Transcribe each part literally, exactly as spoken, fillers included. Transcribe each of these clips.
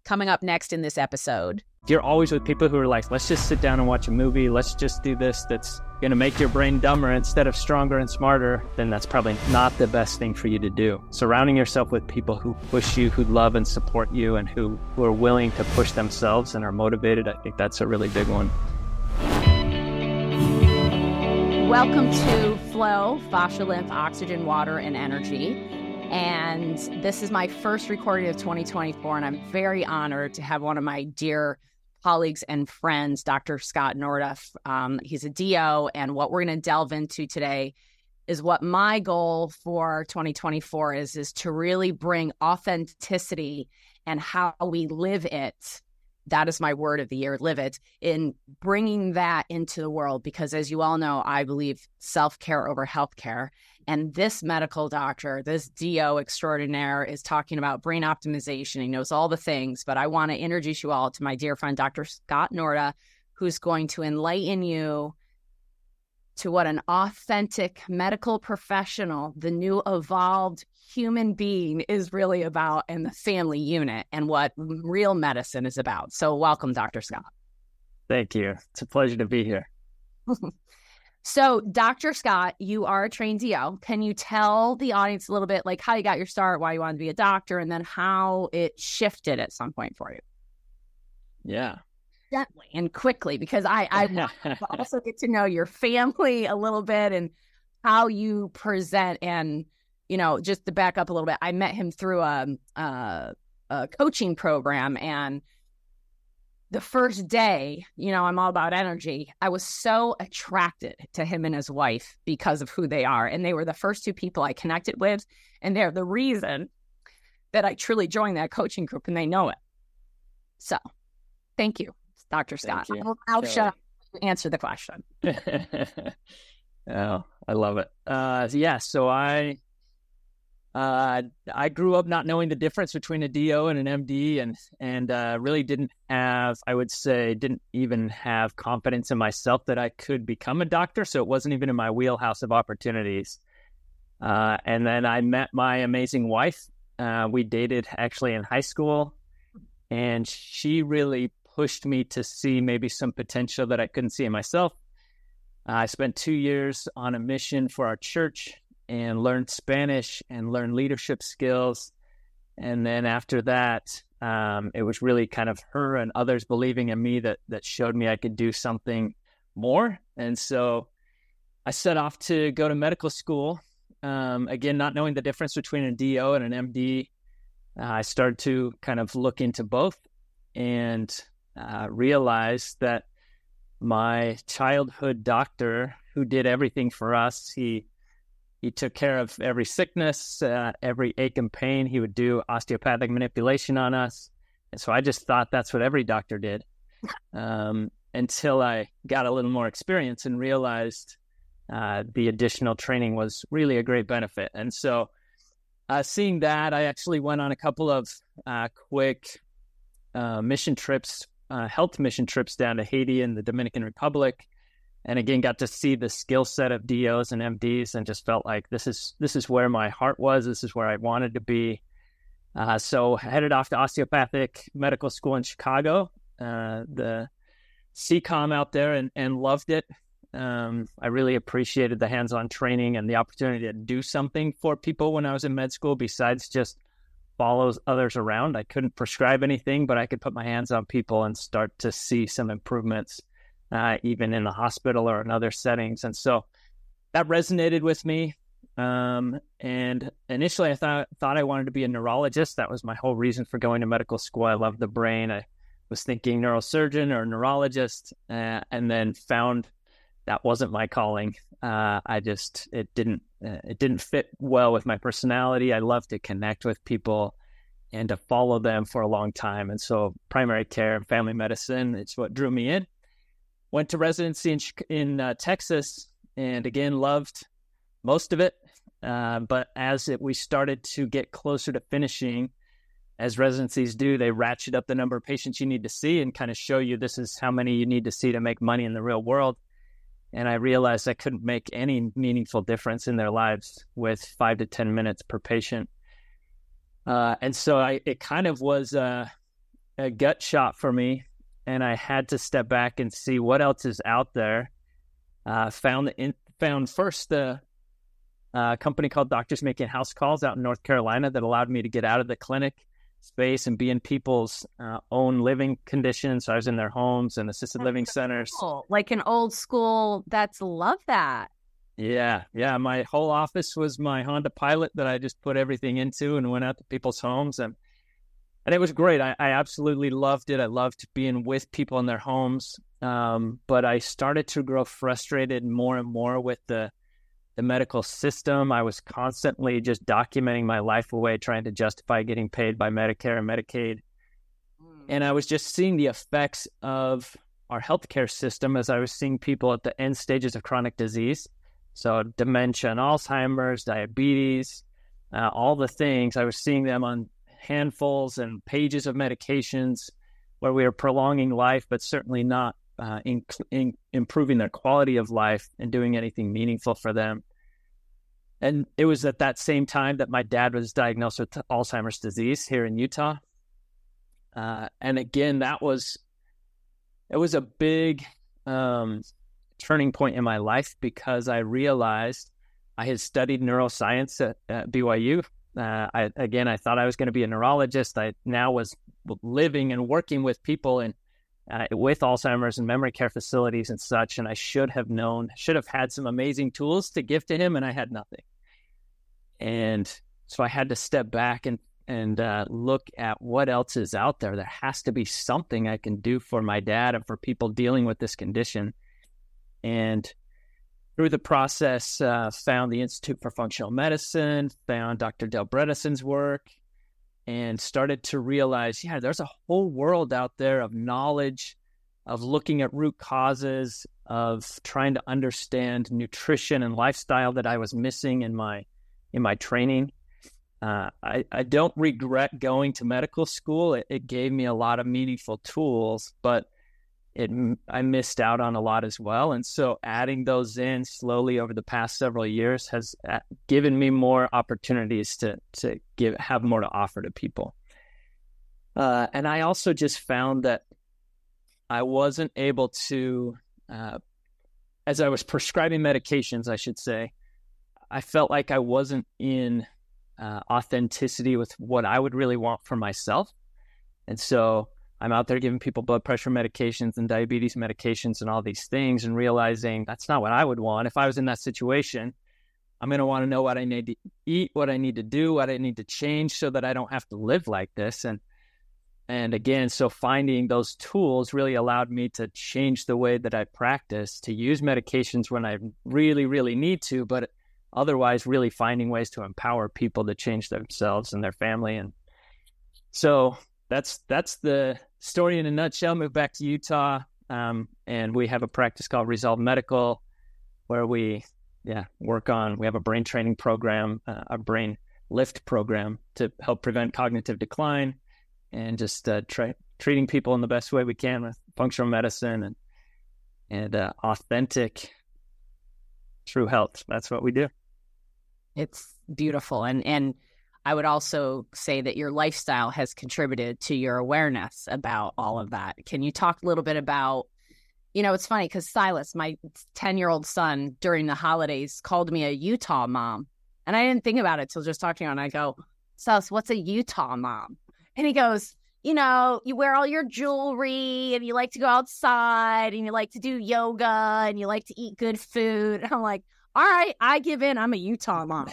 coming up next in this episode. If you're always with people who are like, let's just sit down and watch a movie, let's just do this, that's going to make your brain dumber instead of stronger and smarter, then that's probably not the best thing for you to do. Surrounding yourself with people who push you, who love and support you, and who, who are willing to push themselves and are motivated, I think that's a really big one. Welcome to Flow, Fascia, Lymph, Oxygen, Water, and Energy. And this is my first recording of twenty twenty-four, and I'm very honored to have one of my dear colleagues and friends, Doctor Scott Norda. Um, he's a D O, and what we're going to delve into today is what my goal for twenty twenty-four is, is to really bring authenticity and how we live it. That is my word of the year, live it, in bringing that into the world. Because as you all know, I believe self-care over healthcare. And this medical doctor, this D O extraordinaire, is talking about brain optimization. He knows all the things, but I want to introduce you all to my dear friend, Doctor Scott Norda, who's going to enlighten you to what an authentic medical professional, the new evolved human being, is really about, and the family unit, and what real medicine is about. So welcome, Doctor Scott. Thank you. It's a pleasure to be here. So, Doctor Scott, you are a trained D O. Can you tell the audience a little bit, like, how you got your start, why you wanted to be a doctor, and then how it shifted at some point for you? Yeah. Gently and quickly, because I, I also get to know your family a little bit and how you present. And, you know, just to back up a little bit, I met him through a, a, a coaching program, and the first day, you know, I'm all about energy. I was so attracted to him and his wife because of who they are. And they were the first two people I connected with. And they're the reason that I truly joined that coaching group, and they know it. So thank you, Doctor Scott. I'll, I'll shut up and answer the question. Oh, I love it. Uh, yeah, so I... Uh, I grew up not knowing the difference between a D O and an M D, and and uh, really didn't have, I would say, didn't even have confidence in myself that I could become a doctor. So it wasn't even in my wheelhouse of opportunities. Uh, and then I met my amazing wife. Uh, we dated actually in high school, and she really pushed me to see maybe some potential that I couldn't see in myself. Uh, I spent two years on a mission for our church and learned Spanish and learned leadership skills. And then after that, um, it was really kind of her and others believing in me that that showed me I could do something more. And so I set off to go to medical school. Um, again, not knowing the difference between a D O and an M D, uh, I started to kind of look into both and uh, realized that my childhood doctor, who did everything for us, he He took care of every sickness, uh, every ache and pain. He would do osteopathic manipulation on us. And so I just thought that's what every doctor did um, until I got a little more experience and realized uh, the additional training was really a great benefit. And so uh, seeing that, I actually went on a couple of uh, quick uh, mission trips, uh, health mission trips down to Haiti and the Dominican Republic. And again, got to see the skill set of D Os and M Ds, and just felt like this is this is where my heart was. This is where I wanted to be. Uh, so headed off to osteopathic medical school in Chicago, uh, the C COM out there, and, and loved it. Um, I really appreciated the hands-on training and the opportunity to do something for people when I was in med school besides just follow others around. I couldn't prescribe anything, but I could put my hands on people and start to see some improvements. Uh, even in the hospital or in other settings. And so that resonated with me. Um, and initially I thought, thought I wanted to be a neurologist. That was my whole reason for going to medical school. I loved the brain. I was thinking neurosurgeon or neurologist, uh, and then found that wasn't my calling. Uh, I just, it didn't, uh, it didn't fit well with my personality. I love to connect with people and to follow them for a long time. And so primary care and family medicine, it's what drew me in. Went to residency in in uh, Texas, and again, loved most of it. Uh, but as it, we started to get closer to finishing, as residencies do, they ratchet up the number of patients you need to see and kind of show you this is how many you need to see to make money in the real world. And I realized I couldn't make any meaningful difference in their lives with five to ten minutes per patient. Uh, and so I, it kind of was... Uh, a gut shot for me, and I had to step back and see what else is out there. Uh, found the in, found first the uh, company called Doctors Making House Calls out in North Carolina that allowed me to get out of the clinic space and be in people's uh, own living conditions. So I was in their homes and assisted that's living so centers. Cool. Like an old school. That's love that. Yeah. Yeah. My whole office was my Honda Pilot that I just put everything into and went out to people's homes. And, and it was great. I, I absolutely loved it. I loved being with people in their homes. Um, but I started to grow frustrated more and more with the the medical system. I was constantly just documenting my life away, trying to justify getting paid by Medicare and Medicaid. Mm. And I was just seeing the effects of our healthcare system as I was seeing people at the end stages of chronic disease. So dementia and Alzheimer's, diabetes, uh, all the things. I was seeing them on handfuls and pages of medications where we were prolonging life, but certainly not Uh, in, in improving their quality of life and doing anything meaningful for them. And it was at that same time that my dad was diagnosed with Alzheimer's disease here in Utah. Uh, and again, that was, it was a big um, turning point in my life because I realized I had studied neuroscience at, at B Y U. Uh, I, again, I thought I was going to be a neurologist. I now was living and working with people in Uh, with Alzheimer's and memory care facilities and such. And I should have known, should have had some amazing tools to give to him, and I had nothing. And so I had to step back and, and uh, look at what else is out there. There has to be something I can do for my dad and for people dealing with this condition. And through the process, uh, found the Institute for Functional Medicine, found Doctor Dale Bredesen's work, and started to realize, yeah, there's a whole world out there of knowledge, of looking at root causes, of trying to understand nutrition and lifestyle that I was missing in my in my training. Uh, I, I don't regret going to medical school. It, it gave me a lot of meaningful tools, but it I missed out on a lot as well. And so adding those in slowly over the past several years has given me more opportunities to to give have more to offer to people. Uh, and I also just found that I wasn't able to, uh, as I was prescribing medications, I should say, I felt like I wasn't in uh, authenticity with what I would really want for myself. And so I'm out there giving people blood pressure medications and diabetes medications and all these things and realizing that's not what I would want. If I was in that situation, I'm going to want to know what I need to eat, what I need to do, what I need to change so that I don't have to live like this. And and again, so finding those tools really allowed me to change the way that I practice, to use medications when I really, really need to, but otherwise really finding ways to empower people to change themselves and their family. And so that's that's the story in a nutshell. Moved back to Utah, um, and we have a practice called Resolve Medical, where we yeah work on. We have a brain training program, uh, a brain lift program to help prevent cognitive decline, and just uh, tra- treating people in the best way we can with functional medicine and and uh, authentic, true health. That's what we do. It's beautiful, and and. I would also say that your lifestyle has contributed to your awareness about all of that. Can you talk a little bit about, you know, it's funny because Silas, my ten-year-old son, during the holidays called me a Utah mom. And I didn't think about it till just talking to him. And I go, Silas, what's a Utah mom? And he goes, you know, you wear all your jewelry and you like to go outside and you like to do yoga and you like to eat good food. And I'm like, all right, I give in. I'm a Utah mom.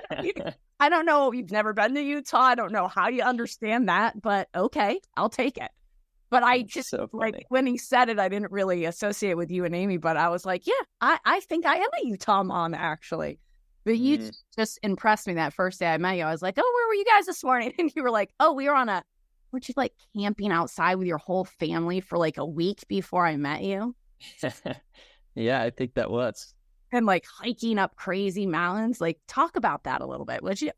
I don't know. You've never been to Utah. I don't know how you understand that, but okay, I'll take it. But I just, so like, when he said it, I didn't really associate with you and Amy, but I was like, yeah, I, I think I am a Utah mom, actually. But you mm. just impressed me that first day I met you. I was like, oh, where were you guys this morning? And you were like, oh, we were on a, weren't you like camping outside with your whole family for like a week before I met you? Yeah, I think that was. And like hiking up crazy mountains. Like, talk about that a little bit, would you?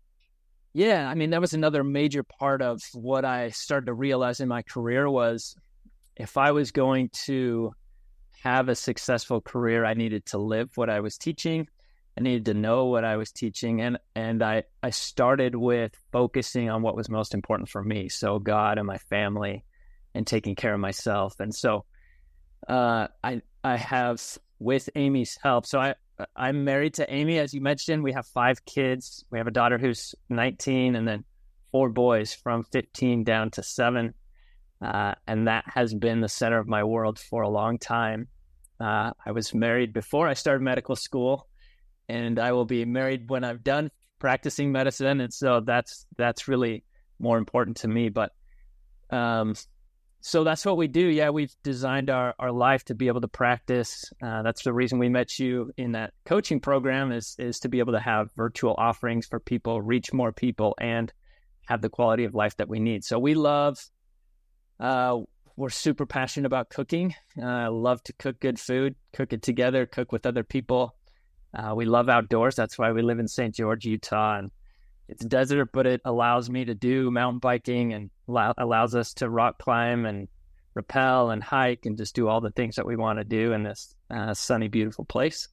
Yeah, I mean, that was another major part of what I started to realize in my career was if I was going to have a successful career, I needed to live what I was teaching. I needed to know what I was teaching. And, and I, I started with focusing on what was most important for me. So God and my family and taking care of myself. And so uh, I, I have, with Amy's help, so I, I'm married to Amy, as you mentioned. We have five kids. We have a daughter who's nineteen, and then four boys from fifteen down to seven. Uh, and that has been the center of my world for a long time. Uh, I was married before I started medical school, and I will be married when I'm done practicing medicine. And so that's, that's really more important to me. But, um, so that's what we do. Yeah. We've designed our, our life to be able to practice. Uh, that's the reason we met you in that coaching program is, is to be able to have virtual offerings for people, reach more people, and have the quality of life that we need. So we love, uh, we're super passionate about cooking. I uh, love to cook good food, cook it together, cook with other people. Uh, we love outdoors. That's why we live in Saint George, Utah, and it's desert, but it allows me to do mountain biking and allow, allows us to rock climb and rappel and hike and just do all the things that we want to do in this uh, sunny, beautiful place.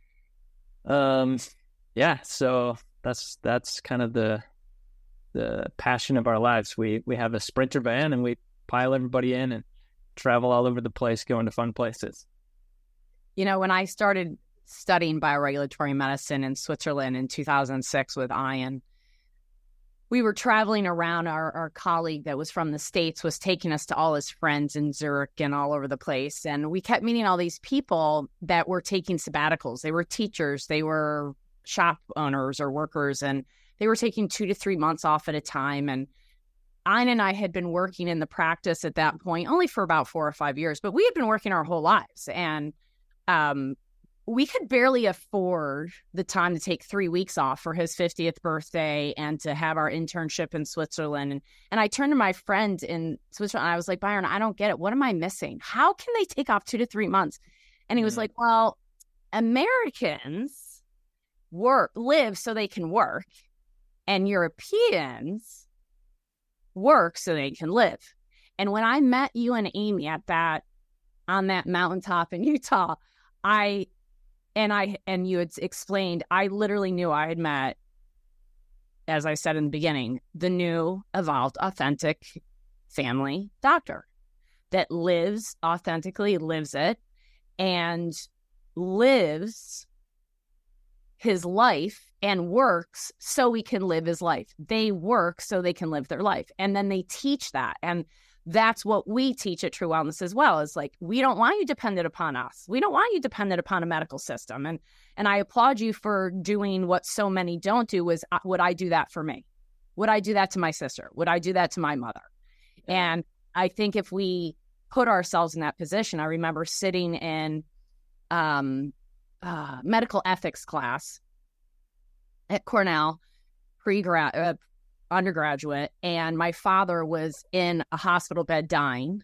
Um, yeah, so that's that's kind of the the passion of our lives. We we have a Sprinter van and we pile everybody in and travel all over the place, going to fun places. You know, when I started studying bioregulatory medicine in Switzerland in two thousand six with Ian, we were traveling around. Our, our colleague that was from the States was taking us to all his friends in Zurich and all over the place. And we kept meeting all these people that were taking sabbaticals. They were teachers, they were shop owners or workers, and they were taking two to three months off at a time. And Ian and I had been working in the practice at that point only for about four or five years, but we had been working our whole lives. And um, we could barely afford the time to take three weeks off for his fiftieth birthday and to have our internship in Switzerland. And, and I turned to my friend in Switzerland and I was like, Byron, I don't get it. What am I missing? How can they take off two to three months? And he was mm. like, well, Americans work, live so they can work, and Europeans work so they can live. And when I met you and Amy at that, on that mountaintop in Utah, I, and I, and you had explained, I literally knew I had met, as I said in the beginning, the new, evolved, authentic family doctor that lives authentically, lives it, and lives his life and works so he can live his life. They work so they can live their life. And then they teach that. And that's what we teach at True Wellness as well. Is like, we don't want you dependent upon us. We don't want you dependent upon a medical system. And and I applaud you for doing what so many don't do. Is uh, would I do that for me? Would I do that to my sister? Would I do that to my mother? Yeah. And I think if we put ourselves in that position, I remember sitting in um, uh, medical ethics class at Cornell, pre-grad, uh, undergraduate, and my father was in a hospital bed dying,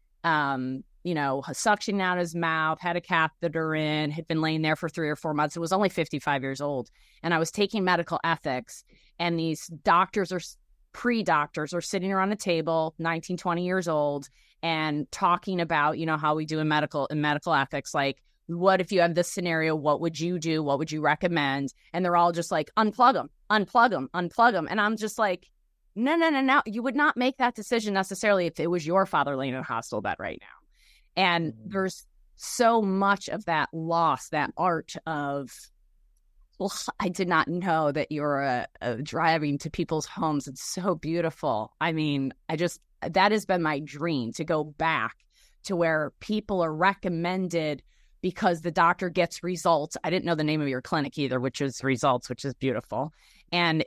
um, you know, suctioning out his mouth, had a catheter in, had been laying there for three or four months. It was only fifty-five years old. And I was taking medical ethics, and these doctors or pre-doctors are sitting around a table, nineteen, twenty years old, and talking about, you know, how we do in medical, in medical ethics, like, what if you have this scenario? What would you do? What would you recommend? And they're all just like, unplug them, unplug them, unplug them. And I'm just like, no, no, no, no. You would not make that decision necessarily if it was your father laying in a hospital bed right now. And mm-hmm. there's so much of that loss, that art of, well, I did not know that you're uh, uh, driving to people's homes. It's so beautiful. I mean, I just, that has been my dream, to go back to where people are recommended because the doctor gets results. I didn't know the name of your clinic either, which is Results, which is beautiful. And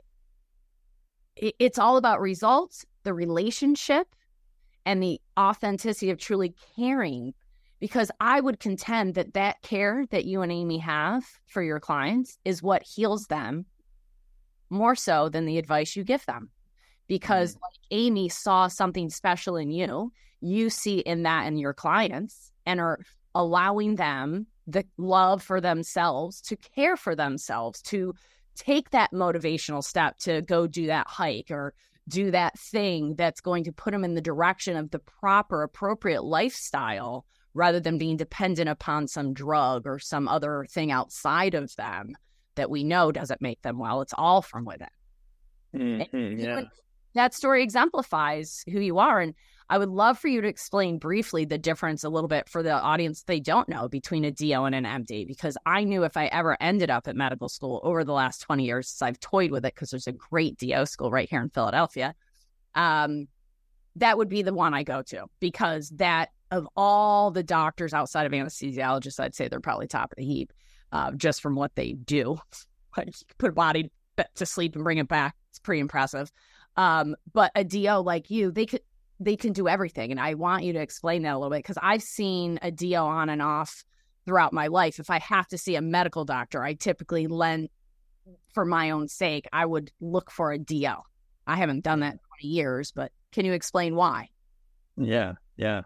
it, it's all about results, the relationship, and the authenticity of truly caring. Because I would contend that that care that you and Amy have for your clients is what heals them more so than the advice you give them. Because mm-hmm. like Amy saw something special in you, you see in that in your clients, and are allowing them the love for themselves, to care for themselves, to take that motivational step to go do that hike or do that thing that's going to put them in the direction of the proper, appropriate lifestyle, rather than being dependent upon some drug or some other thing outside of them. that we know doesn't make them well. It's all from within. Mm-hmm, yeah. That story exemplifies who you are. And I would love for you to explain briefly the difference a little bit for the audience they don't know between a D O and an M D, because I knew if I ever ended up at medical school over the last twenty years, since I've toyed with it, because there's a great D O school right here in Philadelphia, um, that would be the one I go to, because that of all the doctors outside of anesthesiologists, I'd say they're probably top of the heap, uh, just from what they do. Like put a body to sleep and bring it back. It's pretty impressive. Um, but a D O like you, they could, they can do everything. And I want you to explain that a little bit, because I've seen a D O on and off throughout my life. If I have to see a medical doctor, I typically lend, for my own sake, I would look for a D O. I haven't done that in twenty years, but can you explain why? Yeah, yeah.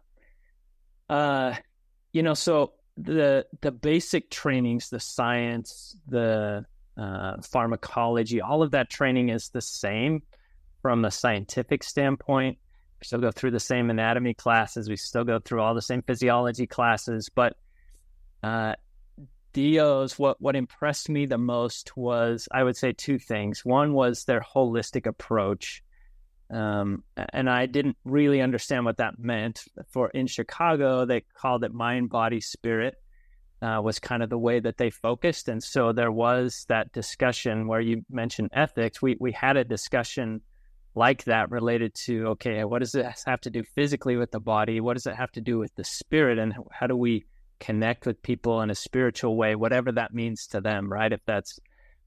Uh, you know, so the the basic trainings, the science, the uh, pharmacology, all of that training is the same from a scientific standpoint. We still go through the same anatomy classes. We still go through all the same physiology classes. But uh, D Os, what, what impressed me the most was, I would say, two things. One was their holistic approach. Um, and I didn't really understand what that meant. For in Chicago, they called it mind, body, spirit, uh, was kind of the way that they focused. And so there was that discussion where you mentioned ethics. We we had a discussion like that related to, okay, what does this have to do physically with the body? What does it have to do with the spirit? And how do we connect with people in a spiritual way, whatever that means to them, right? If that's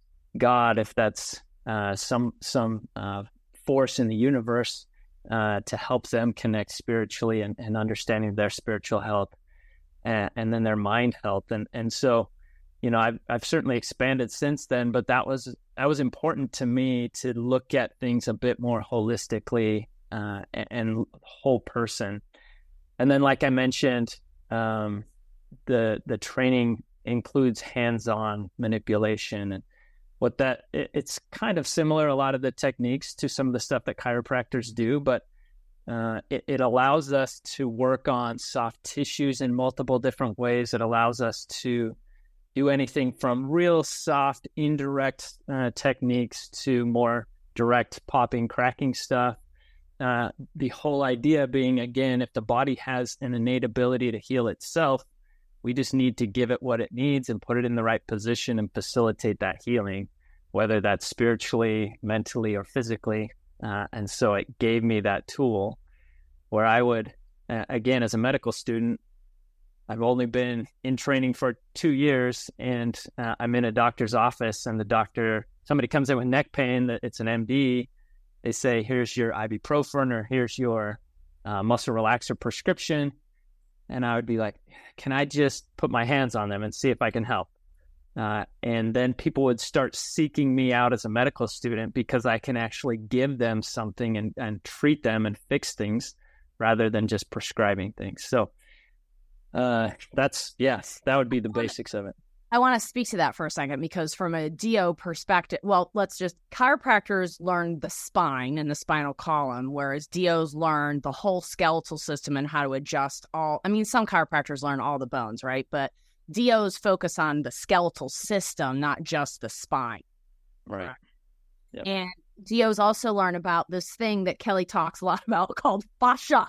God, if that's uh, some some uh, force in the universe uh, to help them connect spiritually and, and understanding their spiritual health and, and then their mind health. And and so, you know, I've I've certainly expanded since then, but that was that was important to me, to look at things a bit more holistically uh, and, and whole person. And then, like I mentioned, um, the the training includes hands-on manipulation, and what that it, it's kind of similar, a lot of the techniques, to some of the stuff that chiropractors do, but uh, it, it allows us to work on soft tissues in multiple different ways. It allows us to do anything from real soft, indirect uh, techniques to more direct popping, cracking stuff. Uh, the whole idea being, again, if the body has an innate ability to heal itself, we just need to give it what it needs and put it in the right position and facilitate that healing, whether that's spiritually, mentally, or physically. Uh, and so it gave me that tool where I would, uh, again, as a medical student, I've only been in training for two years, and uh, I'm in a doctor's office, and the doctor, somebody comes in with neck pain, that it's an M D. They say, here's your ibuprofen, or here's your uh, muscle relaxer prescription. And I would be like, can I just put my hands on them and see if I can help? Uh, and then people would start seeking me out as a medical student, because I can actually give them something and, and treat them and fix things rather than just prescribing things. So uh, that's, yes, that would be the basics of it. I want to speak to that for a second, because from a D O perspective, well, let's just, chiropractors learn the spine and the spinal column, whereas D Os learn the whole skeletal system and how to adjust all, I mean, some chiropractors learn all the bones, right? But D Os focus on the skeletal system, not just the spine. Right. Yep. And D Os also learn about this thing that Kelly talks a lot about called fascia.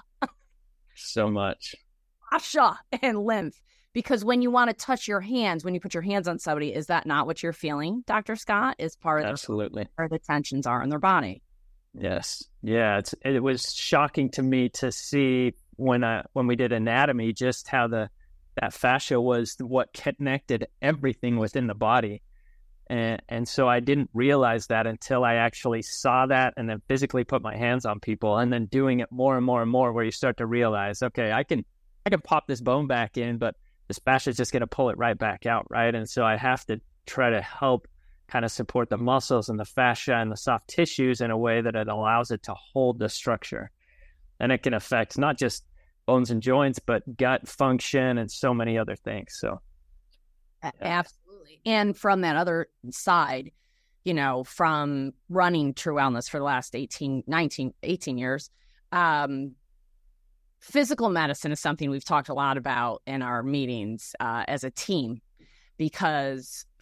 So much. Fascia and lymph. Because when you want to touch your hands, when you put your hands on somebody, is that not what you're feeling, Doctor Scott? Is part of Absolutely. The, where the tensions are in their body. Yes. Yeah. It's, it was shocking to me to see when I, when we did anatomy, just how the, that fascia was what connected everything within the body. And, and so I didn't realize that until I actually saw that and then physically put my hands on people, and then doing it more and more and more, where you start to realize, okay, I can, I can pop this bone back in, but this fascia is just going to pull it right back out, right? And so I have to try to help kind of support the muscles and the fascia and the soft tissues in a way that it allows it to hold the structure. And it can affect not just bones and joints, but gut function and so many other things. So, yeah. Absolutely. And from that other side, you know, from running True Wellness for the last eighteen, nineteen, eighteen years, um, physical medicine is something we've talked a lot about in our meetings uh, as a team, because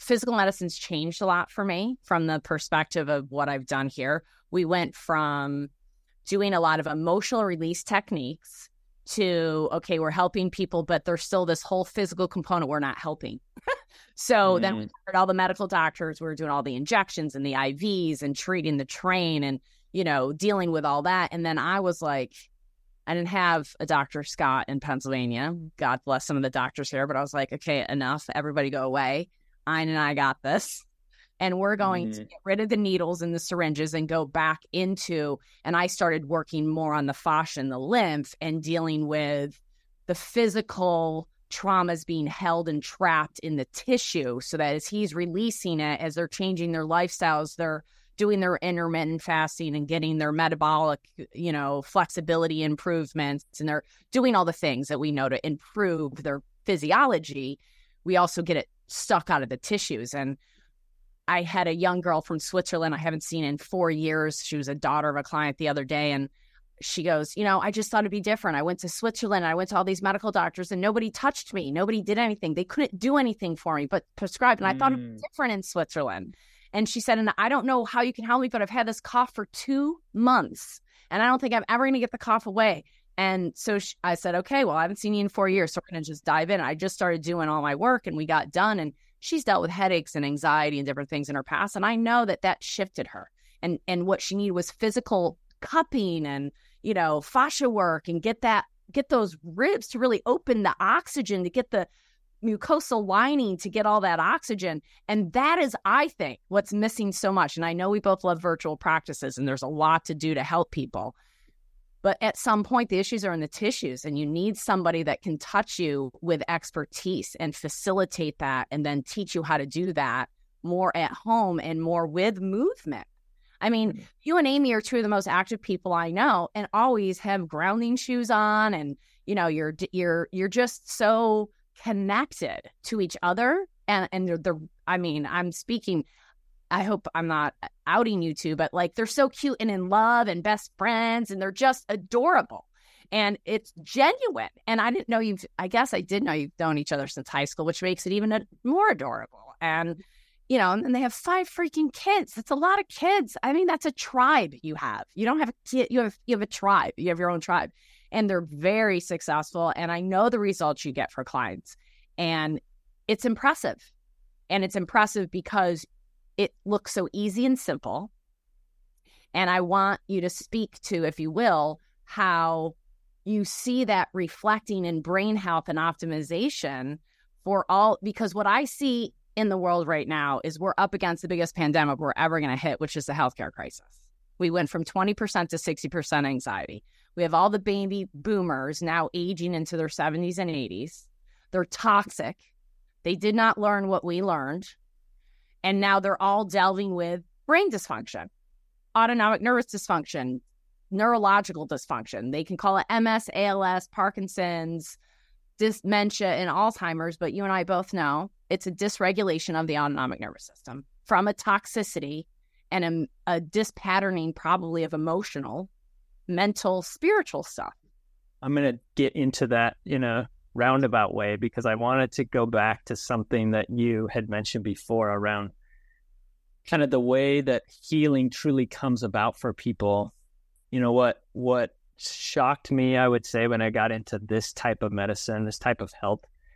physical medicine's changed a lot for me from the perspective of what I've done here. We went from doing a lot of emotional release techniques to, okay, we're helping people, but there's still this whole physical component we're not helping. So mm. then we started all the medical doctors. We were doing all the injections and the I Vs and treating the train and, you know, dealing with all that. And then I was like, I didn't have a Doctor Scott in Pennsylvania. God bless some of the doctors here. But I was like, okay, enough. Everybody go away. Ein and I got this. And we're going mm. to get rid of the needles and the syringes and go back into, and I started working more on the fascia and the lymph and dealing with the physical traumas being held and trapped in the tissue, so that as he's releasing it, as they're changing their lifestyles, they're doing their intermittent fasting and getting their metabolic, you know, flexibility improvements, and they're doing all the things that we know to improve their physiology. We also get it stuck out of the tissues. And I had a young girl from Switzerland I haven't seen in four years. She was a daughter of a client the other day. And she goes, you know, I just thought it'd be different. I went to Switzerland. And I went to all these medical doctors and nobody touched me. Nobody did anything. They couldn't do anything for me but prescribe. And I mm. thought it was different in Switzerland. And she said, and I don't know how you can help me, but I've had this cough for two months. And I don't think I'm ever going to get the cough away. And so she, I said, okay, well, I haven't seen you in four years. So we're going to just dive in. I just started doing all my work and we got done. And she's dealt with headaches and anxiety and different things in her past. And I know that that shifted her. And and what she needed was physical cupping and, you know, fascia work and get that, get those ribs to really open the oxygen, to get the mucosal lining, to get all that oxygen. And that is, I think, what's missing so much. And I know we both love virtual practices and there's a lot to do to help people. But at some point, the issues are in the tissues and you need somebody that can touch you with expertise and facilitate that and then teach you how to do that more at home and more with movement. I mean, you and Amy are two of the most active people I know and always have grounding shoes on. And, you know, you're you're you're just so connected to each other. And, and they're, they're, I mean, I'm speaking... I hope I'm not outing you two, but like they're so cute and in love and best friends and they're just adorable and it's genuine. And I didn't know you've, I guess I did know you've known each other since high school, which makes it even a, more adorable. And, you know, and they have five freaking kids. That's a lot of kids. I mean, that's a tribe you have. You don't have a kid, you have, you have a tribe, you have your own tribe and they're very successful. And I know the results you get for clients and it's impressive. And it's impressive because it looks so easy and simple. And I want you to speak to, if you will, how you see that reflecting in brain health and optimization for all, because what I see in the world right now is we're up against the biggest pandemic we're ever going to hit, which is the healthcare crisis. We went from twenty percent to sixty percent anxiety. We have all the baby boomers now aging into their seventies and eighties. They're toxic. They did not learn what we learned. And now they're all delving with brain dysfunction, autonomic nervous dysfunction, neurological dysfunction. They can call it M S, A L S, Parkinson's, dementia, and Alzheimer's. But you and I both know it's a dysregulation of the autonomic nervous system from a toxicity and a, a dispatterning probably of emotional, mental, spiritual stuff. I'm going to get into that in a roundabout way because I wanted to go back to something that you had mentioned before around kind of the way that healing truly comes about for people. You know, what what shocked me, I would say, when I got into this type of medicine, this type of health,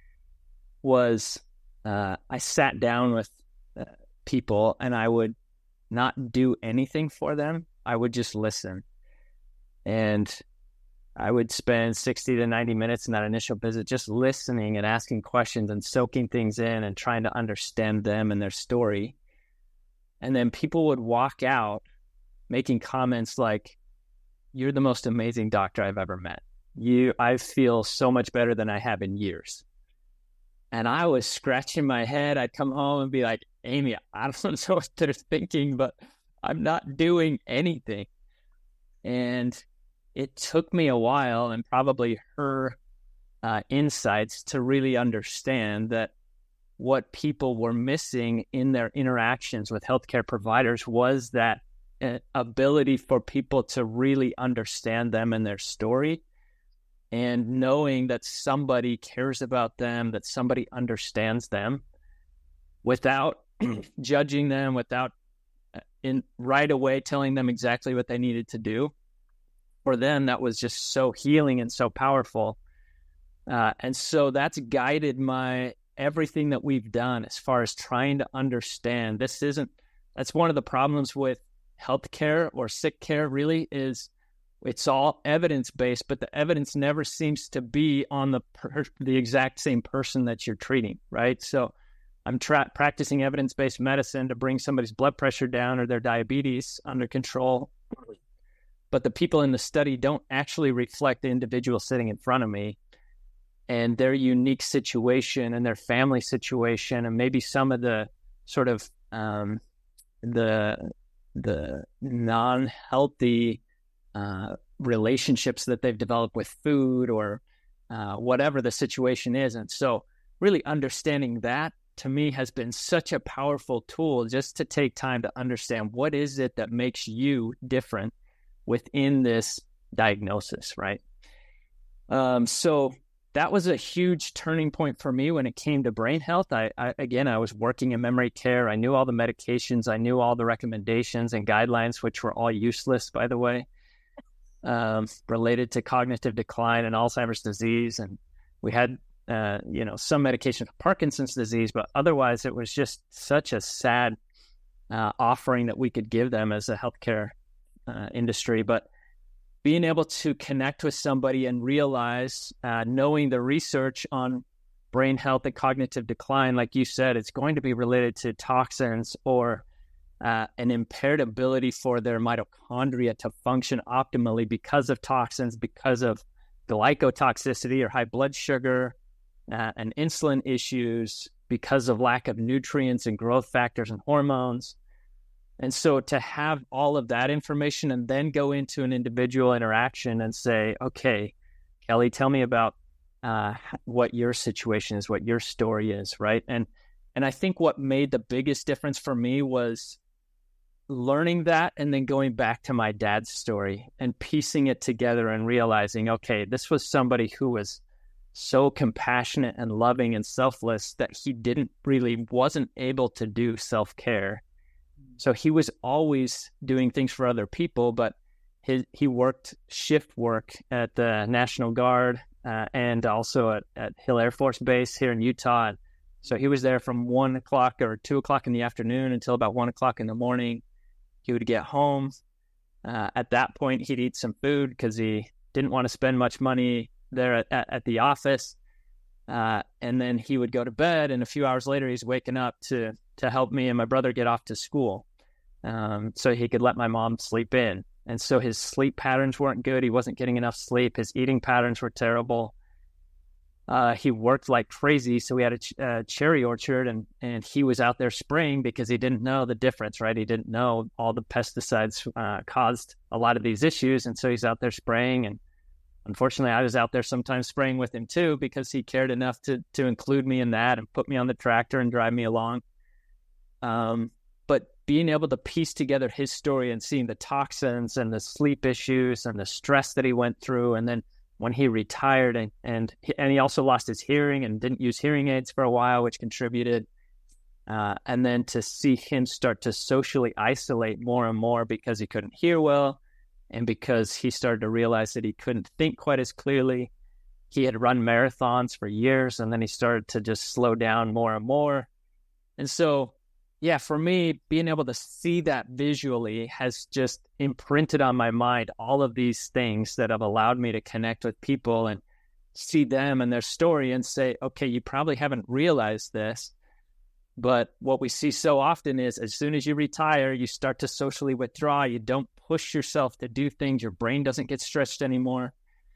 was uh, I sat down with uh, people and I would not do anything for them. I would just listen. And I would spend sixty to ninety minutes in that initial visit just listening and asking questions and soaking things in and trying to understand them and their story. And then people would walk out making comments like, "You're the most amazing doctor I've ever met. You, I feel so much better than I have in years." And I was scratching my head. I'd come home and be like, "Amy, I don't know what they're thinking, but I'm not doing anything." And it took me a while and probably her uh, insights to really understand that what people were missing in their interactions with healthcare providers was that uh, ability for people to really understand them and their story, and knowing that somebody cares about them, that somebody understands them, without judging them, without in right away telling them exactly what they needed to do. For them, that was just so healing and so powerful. Uh, and so that's guided my everything that we've done as far as trying to understand. This isn't, that's one of the problems with healthcare or sick care really, is it's all evidence-based, but the evidence never seems to be on the per, the exact same person that you're treating, right? So I'm tra- practicing evidence-based medicine to bring somebody's blood pressure down or their diabetes under control, but the people in the study don't actually reflect the individual sitting in front of me and their unique situation and their family situation, and maybe some of the sort of um, the the non-healthy uh, relationships that they've developed with food or uh, whatever the situation is. And so really understanding that, to me, has been such a powerful tool, just to take time to understand what is it that makes you different within this diagnosis, right? Um, so that was a huge turning point for me when it came to brain health. I, I, again, I was working in memory care. I knew all the medications. I knew all the recommendations and guidelines, which were all useless, by the way, um, related to cognitive decline and Alzheimer's disease. And we had, uh, you know, some medication for Parkinson's disease, but otherwise it was just such a sad uh, offering that we could give them as a healthcare uh, industry. But being able to connect with somebody and realize, uh, knowing the research on brain health and cognitive decline, like you said, it's going to be related to toxins or uh, an impaired ability for their mitochondria to function optimally because of toxins, because of glycotoxicity or high blood sugar uh, and insulin issues, because of lack of nutrients and growth factors and hormones. And so to have all of that information and then go into an individual interaction and say, okay, Kelly, tell me about uh, what your situation is, what your story is, right? And and I think what made the biggest difference for me was learning that and then going back to my dad's story and piecing it together and realizing, okay, this was somebody who was so compassionate and loving and selfless that he didn't really, wasn't able to do self-care. So he was always doing things for other people, but his, he worked shift work at the National Guard uh, and also at, at Hill Air Force Base here in Utah. And so he was there from one o'clock or two o'clock in the afternoon until about one o'clock in the morning. He would get home. Uh, at that point, he'd eat some food because he didn't want to spend much money there at, at, at the office. Uh, and then he would go to bed, and a few hours later, he's waking up to to help me and my brother get off to school, um, so he could let my mom sleep in. And so his sleep patterns weren't good. He wasn't getting enough sleep. His eating patterns were terrible. Uh, he worked like crazy. So we had a, ch- a cherry orchard, and, and he was out there spraying because he didn't know the difference, right? He didn't know all the pesticides uh, caused a lot of these issues. And so he's out there spraying, and unfortunately, I was out there sometimes spraying with him too, because he cared enough to to include me in that and put me on the tractor and drive me along. Um, but being able to piece together his story and seeing the toxins and the sleep issues and the stress that he went through, and then when he retired and and he, and he also lost his hearing and didn't use hearing aids for a while, which contributed. Uh, and then to see him start to socially isolate more and more because he couldn't hear well. And because he started to realize that he couldn't think quite as clearly. He had run marathons for years, and then he started to just slow down more and more. And so, yeah, for me, being able to see that visually has just imprinted on my mind all of these things that have allowed me to connect with people and see them and their story and say, okay, you probably haven't realized this. But what we see so often is as soon as you retire, you start to socially withdraw. You don't push yourself to do things. Your brain doesn't get stretched anymore.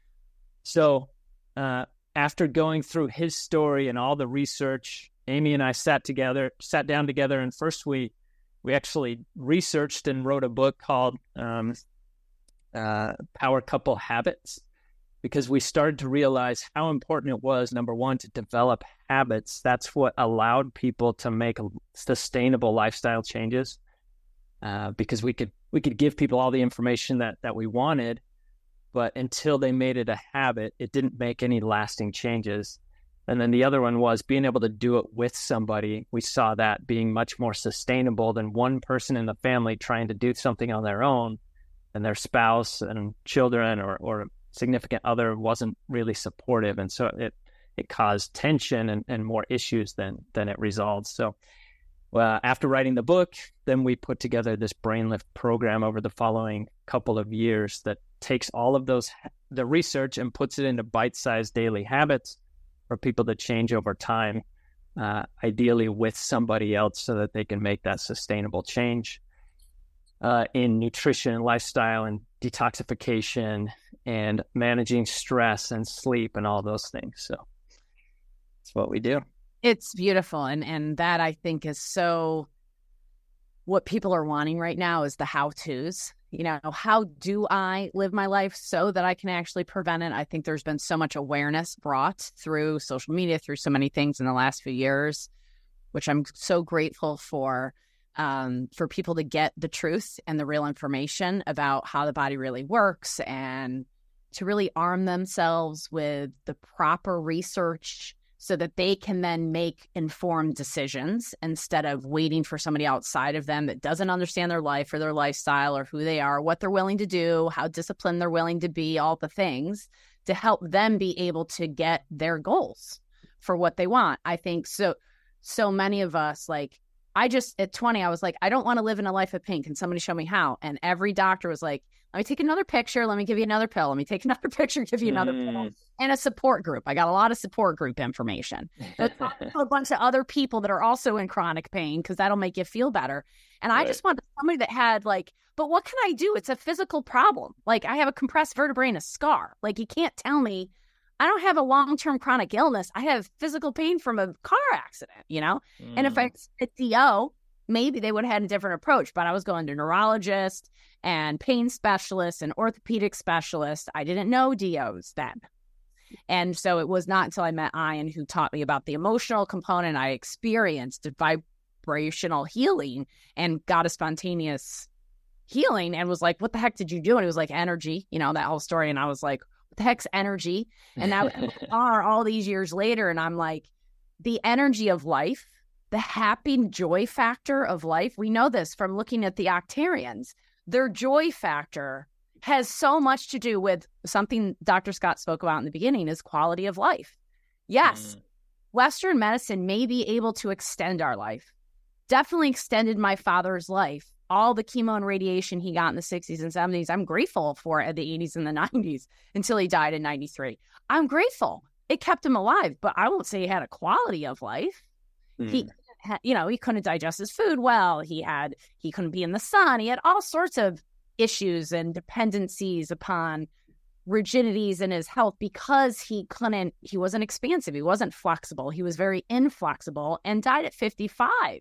So uh, after going through his story and all the research, Amy and I sat together, sat down together, and first we we actually researched and wrote a book called um, uh, Power Couple Habits, because we started to realize how important it was, number one, to develop habits. That's what allowed people to make sustainable lifestyle changes, uh, because we could we could give people all the information that, that we wanted, but until they made it a habit, it didn't make any lasting changes. And then the other one was being able to do it with somebody. We saw that being much more sustainable than one person in the family trying to do something on their own, and their spouse and children or, or significant other wasn't really supportive. And so it, it caused tension and, and more issues than, than it resolved. So uh, after writing the book, then we put together this BrainLift program over the following couple of years that takes all of those, the research, and puts it into bite-sized daily habits for people to change over time, uh, ideally with somebody else so that they can make that sustainable change uh, in nutrition, lifestyle, and detoxification, and managing stress and sleep and all those things. So that's what we do. It's beautiful. And, and that I think is so what people are wanting right now is the how-tos. You know, how do I live my life so that I can actually prevent it? I think there's been so much awareness brought through social media, through so many things in the last few years, which I'm so grateful for, um, for people to get the truth and the real information about how the body really works, and to really arm themselves with the proper research so that they can then make informed decisions instead of waiting for somebody outside of them that doesn't understand their life or their lifestyle or who they are, what they're willing to do, how disciplined they're willing to be, all the things to help them be able to get their goals for what they want. I think so, so many of us, like, I just, at twenty, I was like, I don't want to live in a life of pain. Can somebody show me how? And every doctor was like, let me take another picture. Let me give you another pill. Let me take another picture, give you another mm. pill. And a support group. I got a lot of support group information. There's a bunch of other people that are also in chronic pain, because that'll make you feel better. And right. I just wanted somebody that had like, but what can I do? It's a physical problem. Like, I have a compressed vertebrae and a scar. Like, you can't tell me I don't have a long-term chronic illness. I have physical pain from a car accident, you know? Mm. And if I had D O, maybe they would have had a different approach, but I was going to neurologist and pain specialists and orthopedic specialists. I didn't know D Os then. And so it was not until I met Ian who taught me about the emotional component. I experienced vibrational healing and got a spontaneous healing and was like, what the heck did you do? And it was like energy, you know, that whole story. And I was like, what the heck's energy? And now we are all these years later. And I'm like, the energy of life, the happy joy factor of life. We know this from looking at the Octarians. Their joy factor has so much to do with something Doctor Scott spoke about in the beginning, is quality of life. Yes, mm. Western medicine may be able to extend our life. Definitely extended my father's life. All the chemo and radiation he got in the sixties and seventies, I'm grateful for at the eighties and the nineties until he died in ninety-three. I'm grateful. It kept him alive, but I won't say he had a quality of life. Mm. He you know, he couldn't digest his food well. He had, he couldn't be in the sun. He had all sorts of issues and dependencies upon rigidities in his health because he couldn't, he wasn't expansive. He wasn't flexible. He was very inflexible and died at fifty-five.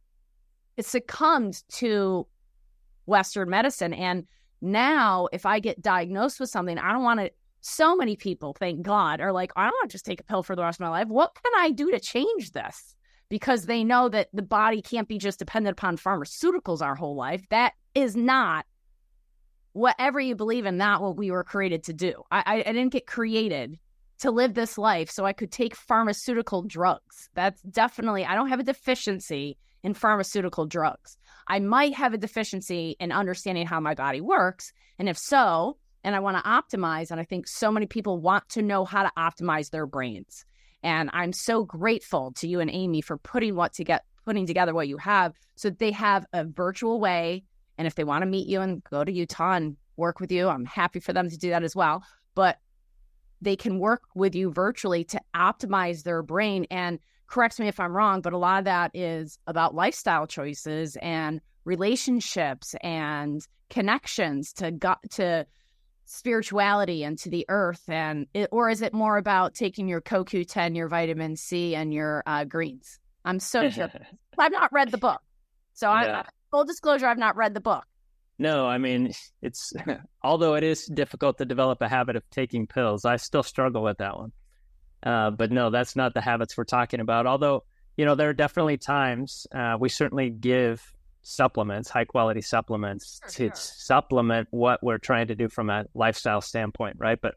It succumbed to Western medicine. And now if I get diagnosed with something, I don't want to, so many people, thank God, are like, I don't want to just take a pill for the rest of my life. What can I do to change this? Because they know that the body can't be just dependent upon pharmaceuticals our whole life. That is not, whatever you believe in, not what we were created to do. I, I, I didn't get created to live this life so I could take pharmaceutical drugs. That's definitely, I don't have a deficiency in pharmaceutical drugs. I might have a deficiency in understanding how my body works. And if so, and I want to optimize, and I think so many people want to know how to optimize their brains. And I'm so grateful to you and Amy for putting what to get, putting together what you have so that they have a virtual way. And if they want to meet you and go to Utah and work with you, I'm happy for them to do that as well. But they can work with you virtually to optimize their brain. And correct me if I'm wrong, but a lot of that is about lifestyle choices and relationships and connections to gut, to spirituality and to the earth. And it, or is it more about taking your C O Q ten, your vitamin C, and your uh, greens? I'm so sure. I've not read the book. So yeah. I, full disclosure, I've not read the book. No, I mean, it's, although it is difficult to develop a habit of taking pills, I still struggle with that one. Uh, but no, that's not the habits we're talking about. Although, you know, there are definitely times uh, we certainly give supplements, high quality supplements sure, to sure. supplement what we're trying to do from a lifestyle standpoint, right? But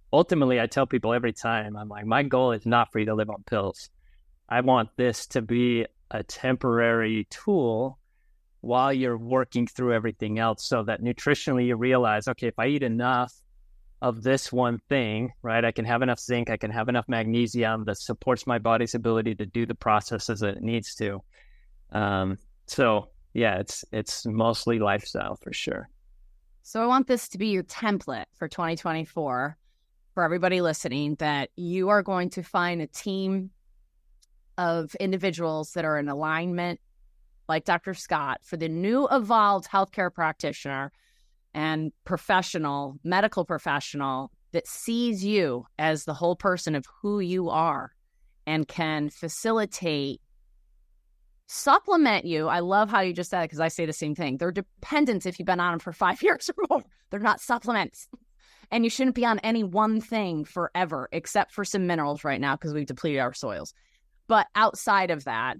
ultimately, I tell people every time, I'm like, my goal is not for you to live on pills. I want this to be a temporary tool while you're working through everything else, so that nutritionally you realize, okay, if I eat enough of this one thing, right, I can have enough zinc, I can have enough magnesium that supports my body's ability to do the processes that it needs to. Um, so yeah, it's it's mostly lifestyle for sure. So I want this to be your template for twenty twenty-four for everybody listening, that you are going to find a team of individuals that are in alignment, like Doctor Scott, for the new evolved healthcare practitioner and professional, medical professional that sees you as the whole person of who you are and can facilitate, supplement you. I love how you just said it, because I say the same thing. They're dependents if you've been on them for five years or more. They're not supplements. And you shouldn't be on any one thing forever, except for some minerals right now because we've depleted our soils. But outside of that,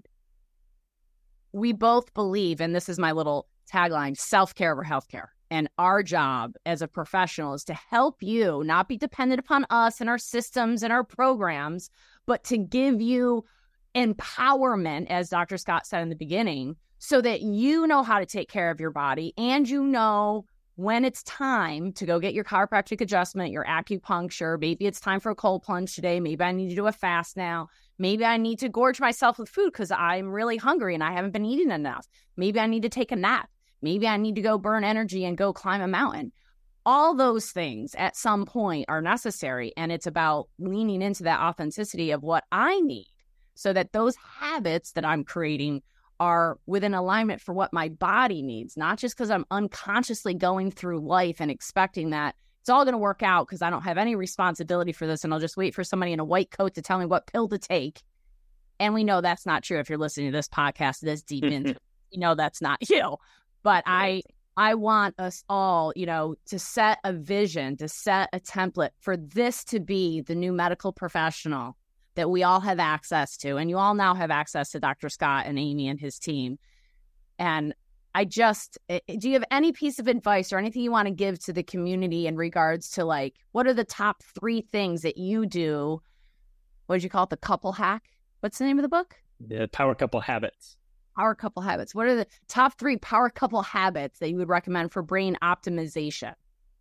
we both believe, and this is my little tagline, self-care over healthcare. And our job as a professional is to help you not be dependent upon us and our systems and our programs, but to give you empowerment, as Doctor Scott said in the beginning, so that you know how to take care of your body, and you know when it's time to go get your chiropractic adjustment, your acupuncture. Maybe it's time for a cold plunge today. Maybe I need to do a fast now. Maybe I need to gorge myself with food because I'm really hungry and I haven't been eating enough. Maybe I need to take a nap. Maybe I need to go burn energy and go climb a mountain. All those things at some point are necessary, and it's about leaning into that authenticity of what I need, so that those habits that I'm creating are within alignment for what my body needs, not just because I'm unconsciously going through life and expecting that it's all going to work out because I don't have any responsibility for this, and I'll just wait for somebody in a white coat to tell me what pill to take. And we know that's not true if you're listening to this podcast this deep into, you know, that's not you. But I I want us all, you know, to set a vision, to set a template for this to be the new medical professional that we all have access to. And you all now have access to Doctor Scott and Amy and his team. And I just, do you have any piece of advice or anything you want to give to the community in regards to, like, what are the top three things that you do? What did you call it? The couple hack? What's the name of the book? The Power Couple Habits. Power couple habits. What are the top three power couple habits that you would recommend for brain optimization?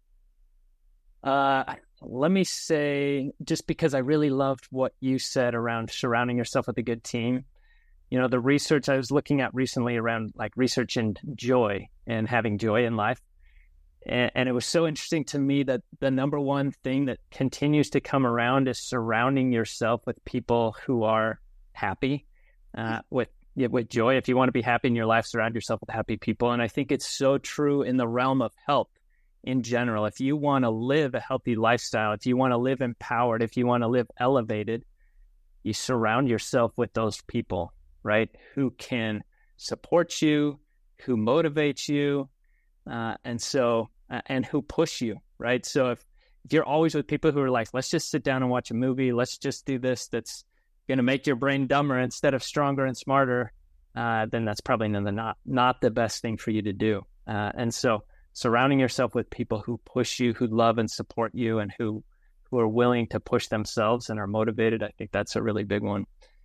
Uh, let me say, just because I really loved what you said around surrounding yourself with a good team. You know, the research I was looking at recently around, like, research in joy and having joy in life. And, and it was so interesting to me that the number one thing that continues to come around is surrounding yourself with people who are happy, uh, with with joy. If you want to be happy in your life, surround yourself with happy people. And I think it's so true in the realm of health in general. If you want to live a healthy lifestyle, if you want to live empowered, if you want to live elevated, you surround yourself with those people, right? Who can support you, who motivate you, uh, and so, uh, and who push you, right? So if, if you're always with people who are like, let's just sit down and watch a movie, let's just do this, that's going to make your brain dumber instead of stronger and smarter, uh, then that's probably not, not the best thing for you to do. Uh, and so surrounding yourself with people who push you, who love and support you, and who, who are willing to push themselves and are motivated, I think that's a really big one.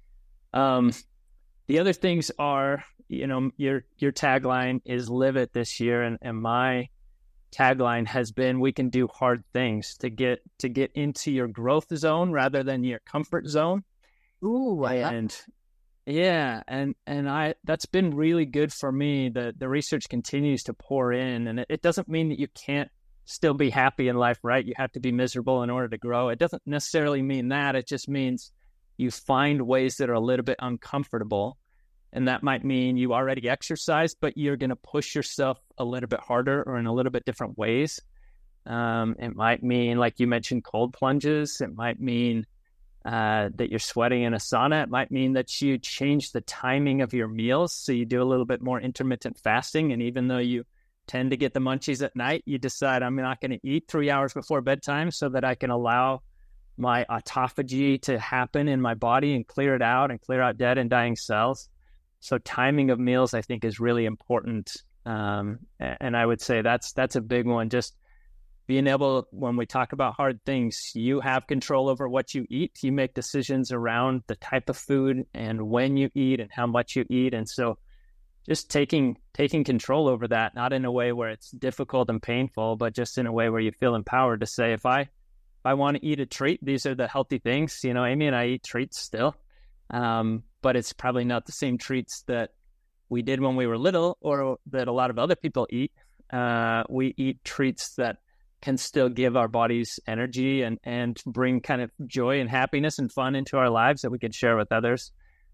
Um, the other things are, you know, your, your tagline is live it this year. And, and my tagline has been, we can do hard things to get, to get into your growth zone rather than your comfort zone. Ooh, I and love- yeah, and and I that's been really good for me. The the research continues to pour in, and it, it doesn't mean that you can't still be happy in life, right? You have to be miserable in order to grow. It doesn't necessarily mean that. It just means you find ways that are a little bit uncomfortable, and that might mean you already exercise, but you're going to push yourself a little bit harder or in a little bit different ways. Um, it might mean, like you mentioned, cold plunges. It might mean Uh, that you're sweating in a sauna. It might mean that you change the timing of your meals, so you do a little bit more intermittent fasting. And even though you tend to get the munchies at night, you decide, I'm not going to eat three hours before bedtime so that I can allow my autophagy to happen in my body and clear it out and clear out dead and dying cells. So timing of meals, I think, is really important. Um, and I would say that's that's a big one. Just being able, when we talk about hard things, you have control over what you eat. You make decisions around the type of food and when you eat and how much you eat. And so just taking taking control over that, not in a way where it's difficult and painful, but just in a way where you feel empowered to say, if I if I want to eat a treat, these are the healthy things. You know, Amy and I eat treats still, um, but it's probably not the same treats that we did when we were little or that a lot of other people eat. Uh, we eat treats that can still give our bodies energy and, and bring kind of joy and happiness and fun into our lives that we can share with others.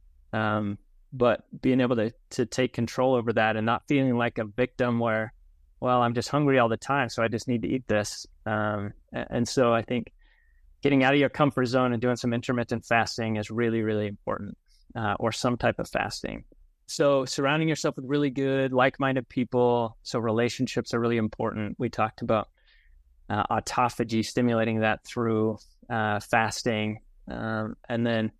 Um, but being able to, to take control over that and not feeling like a victim where, well, I'm just hungry all the time, so I just need to eat this. Um, and so I think getting out of your comfort zone and doing some intermittent fasting is really, really important, uh, or some type of fasting. So surrounding yourself with really good, like-minded people. So relationships are really important. We talked about Uh, autophagy, stimulating that through uh, fasting. Um, and then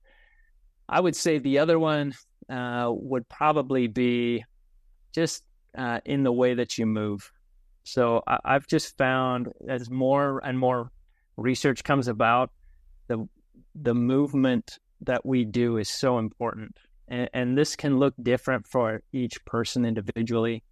I would say the other one uh, would probably be just uh, in the way that you move. So I- I've just found as more and more research comes about, the the movement that we do is so important. And, and this can look different for each person individually,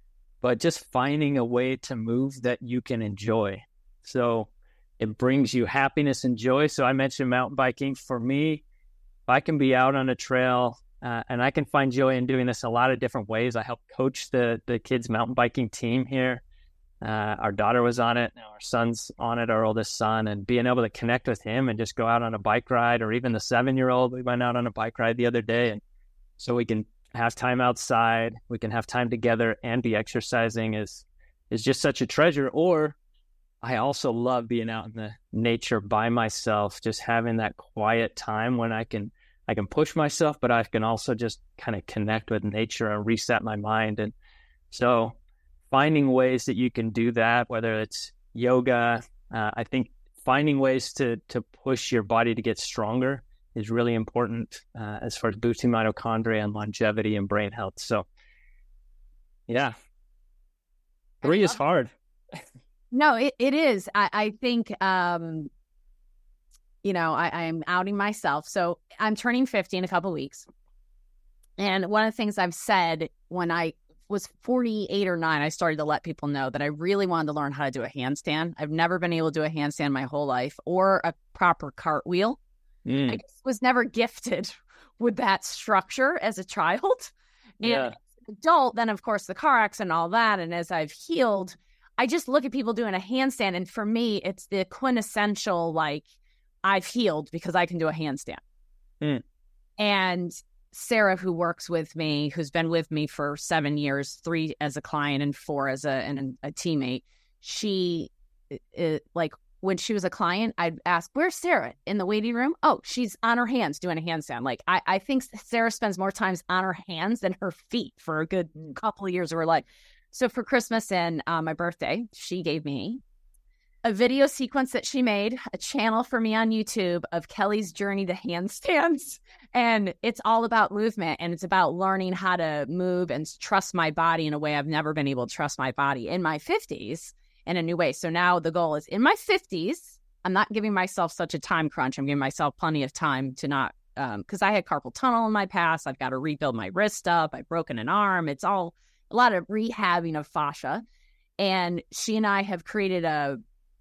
but just finding a way to move that you can enjoy. So it brings you happiness and joy. So I mentioned mountain biking. For me, if I can be out on a trail uh, and I can find joy in doing this a lot of different ways. I help coach the the kids' mountain biking team here. Uh, our daughter was on it. Now our son's on it, our oldest son, and being able to connect with him and just go out on a bike ride, or even the seven-year-old, we went out on a bike ride the other day. And so we can have time outside, we can have time together and be exercising is is just such a treasure. Or I also love being out in the nature by myself, just having that quiet time when I can I can push myself, but I can also just kind of connect with nature and reset my mind. And so finding ways that you can do that, whether it's yoga, uh, I think finding ways to to push your body to get stronger is really important uh, as far as boosting mitochondria and longevity and brain health. So yeah, three is hard. No, it, it is. I, I think, um, you know, I, I am outing myself. So I'm turning fifty in a couple of weeks. And one of the things I've said when I was forty-eight or nine, I started to let people know that I really wanted to learn how to do a handstand. I've never been able to do a handstand my whole life, or a proper cartwheel. Mm. I just was never gifted with that structure as a child. And yeah. as an adult, then of course the car accident and all that. And as I've healed, I just look at people doing a handstand, and for me, it's the quintessential, like, I've healed because I can do a handstand. Mm. And Sarah, who works with me, who's been with me for seven years, three as a client and four as a, and a teammate, she, it, like, when she was a client, I'd ask, where's Sarah in the waiting room? Oh, she's on her hands doing a handstand. Like, I, I think Sarah spends more times on her hands than her feet for a good couple of years of her life. So for Christmas and uh, my birthday, she gave me a video sequence that she made, a channel for me on YouTube of Kelly's journey to handstands. And it's all about movement, and it's about learning how to move and trust my body in a way I've never been able to trust my body in my fifties in a new way. So now the goal is in my fifties, I'm not giving myself such a time crunch. I'm giving myself plenty of time to not, um, because I had carpal tunnel in my past. I've got to rebuild my wrist up. I've broken an arm. It's all a lot of rehabbing of fascia. And she and I have created a,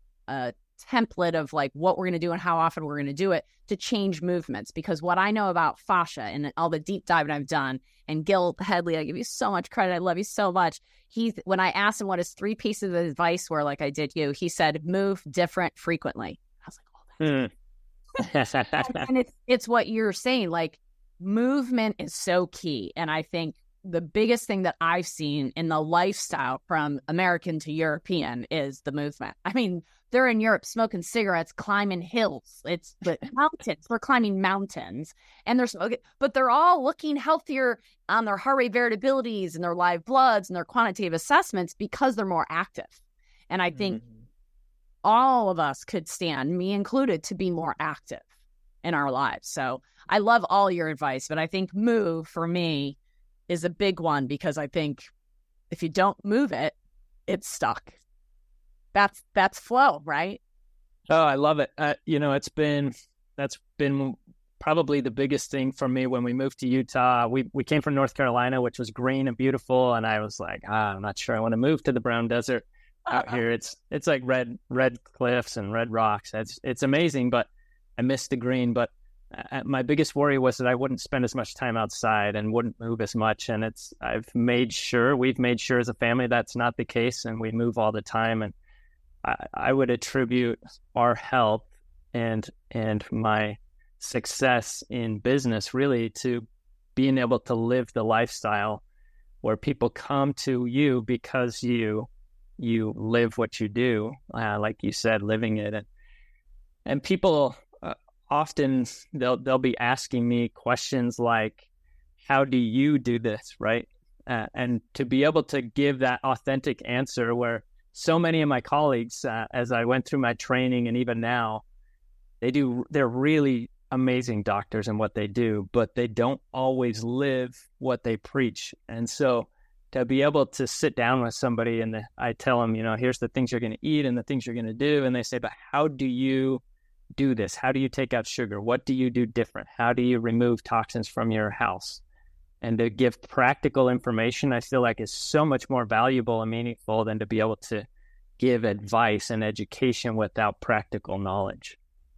a template of like what we're going to do and how often we're going to do it to change movements. Because what I know about fascia and all the deep diving I've done, and Gil Headley, I give you so much credit. I love you so much. He's, when I asked him what his three pieces of advice were, like I did you, he said, move different frequently. I was like, oh, that's mm. And it's, it's what you're saying, like movement is so key. And I think the biggest thing that I've seen in the lifestyle from American to European is the movement. I mean, they're in Europe smoking cigarettes, climbing hills. It's the mountains. We're climbing mountains, and they're smoking, but they're all looking healthier on their heart rate variabilities and their live bloods and their quantitative assessments because they're more active. And I think mm-hmm. all of us could stand, me included, to be more active in our lives. So I love all your advice, but I think move for me is a big one, because I think if you don't move it, it's stuck. that's, that's flow, right? Oh, I love it. Uh, you know, it's been, that's been probably the biggest thing for me when we moved to Utah. We we came from North Carolina, which was green and beautiful. And I was like, ah, I'm not sure I want to move to the brown desert out here. It's, it's like red, red cliffs and red rocks. It's, it's amazing, but I missed the green. But uh, my biggest worry was that I wouldn't spend as much time outside and wouldn't move as much. And it's, I've made sure, we've made sure as a family that's not the case. And we move all the time. And I, I would attribute our health and, and my success in business really to being able to live the lifestyle where people come to you because you you live what you do, uh, like you said, living it. And and people uh, often they'll they'll be asking me questions like, how do you do this, right? Uh, and to be able to give that authentic answer, where so many of my colleagues, uh, as I went through my training and even now, they do they're really amazing doctors in what they do, but they don't always live what they preach. And so to be able to sit down with somebody and the, I tell them, you know, here's the things you're going to eat and the things you're going to do. And they say, but how do you do this? How do you take out sugar? What do you do different? How do you remove toxins from your house? And to give practical information, I feel like is so much more valuable and meaningful than to be able to give advice and education without practical knowledge.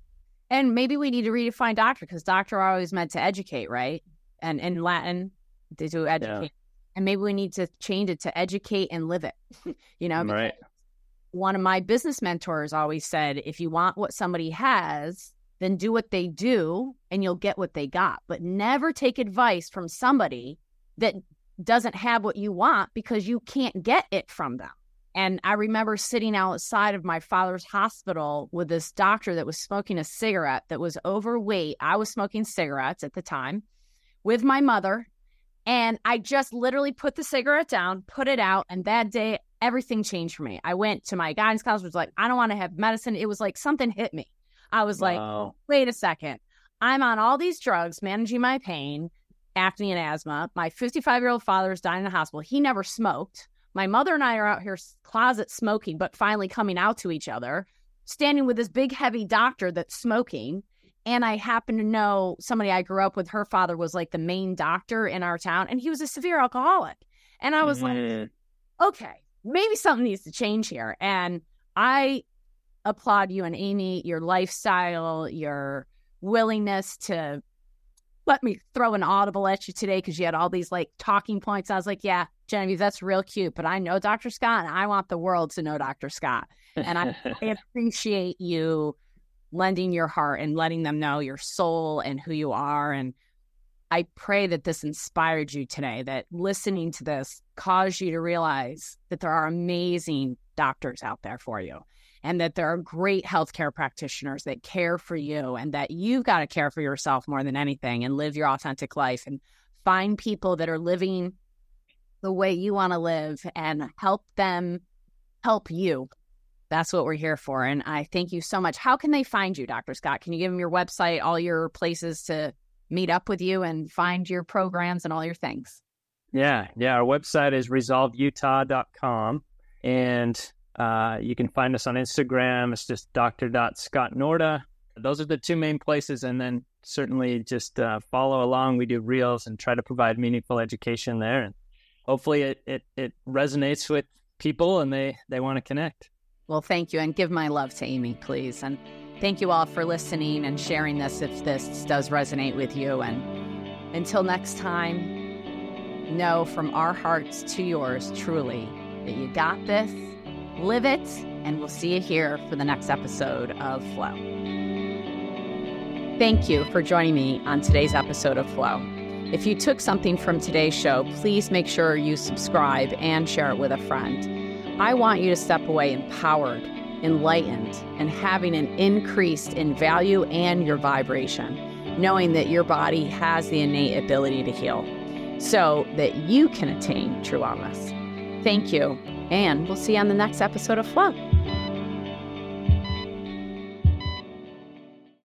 And maybe we need to redefine doctor, because doctor are always meant to educate, right? And in Latin, they do educate. Yeah. And maybe we need to change it to educate and live it, you know? Right. One of my business mentors always said, if you want what somebody has, then do what they do and you'll get what they got. But never take advice from somebody that doesn't have what you want, because you can't get it from them. And I remember sitting outside of my father's hospital with this doctor that was smoking a cigarette, that was overweight. I was smoking cigarettes at the time with my mother. And I just literally put the cigarette down, put it out. And that day, everything changed for me. I went to my guidance counselor, was like, I don't want to have medicine. It was like something hit me. I was wow. like, wait a second. I'm on all these drugs, managing my pain, acne and asthma. My fifty-five-year-old father is dying in the hospital. He never smoked. My mother and I are out here closet smoking, but finally coming out to each other, standing with this big, heavy doctor that's smoking. And I happen to know somebody I grew up with, her father was like the main doctor in our town, and he was a severe alcoholic. And I was mm-hmm. like, okay, maybe something needs to change here. And I applaud you and Amy, your lifestyle, your willingness to let me throw an audible at you today, because you had all these like talking points. I was like, yeah, Genevieve, that's real cute, but I know Doctor Scott, and I want the world to know Doctor Scott. And I, I appreciate you lending your heart and letting them know your soul and who you are. And I pray that this inspired you today, that listening to this caused you to realize that there are amazing doctors out there for you, and that there are great healthcare practitioners that care for you, and that you've got to care for yourself more than anything and live your authentic life and find people that are living the way you want to live and help them help you. That's what we're here for. And I thank you so much. How can they find you, Doctor Scott? Can you give them your website, all your places to meet up with you and find your programs and all your things? Yeah. Yeah. Our website is resolve utah dot com. And uh, you can find us on Instagram. It's just Doctor Scott Norda. Those are the two main places. And then certainly just uh, follow along. We do reels and try to provide meaningful education there. And hopefully it, it, it resonates with people and they, they want to connect. Well, thank you. And give my love to Amy, please. And thank you all for listening and sharing this if this does resonate with you. And until next time, know from our hearts to yours truly that you got this, live it, and we'll see you here for the next episode of Flow. Thank you for joining me on today's episode of Flow. If you took something from today's show, please make sure you subscribe and share it with a friend. I want you to step away empowered, enlightened, and having an increase in value and your vibration, knowing that your body has the innate ability to heal so that you can attain true wellness. Thank you, and we'll see you on the next episode of Flow.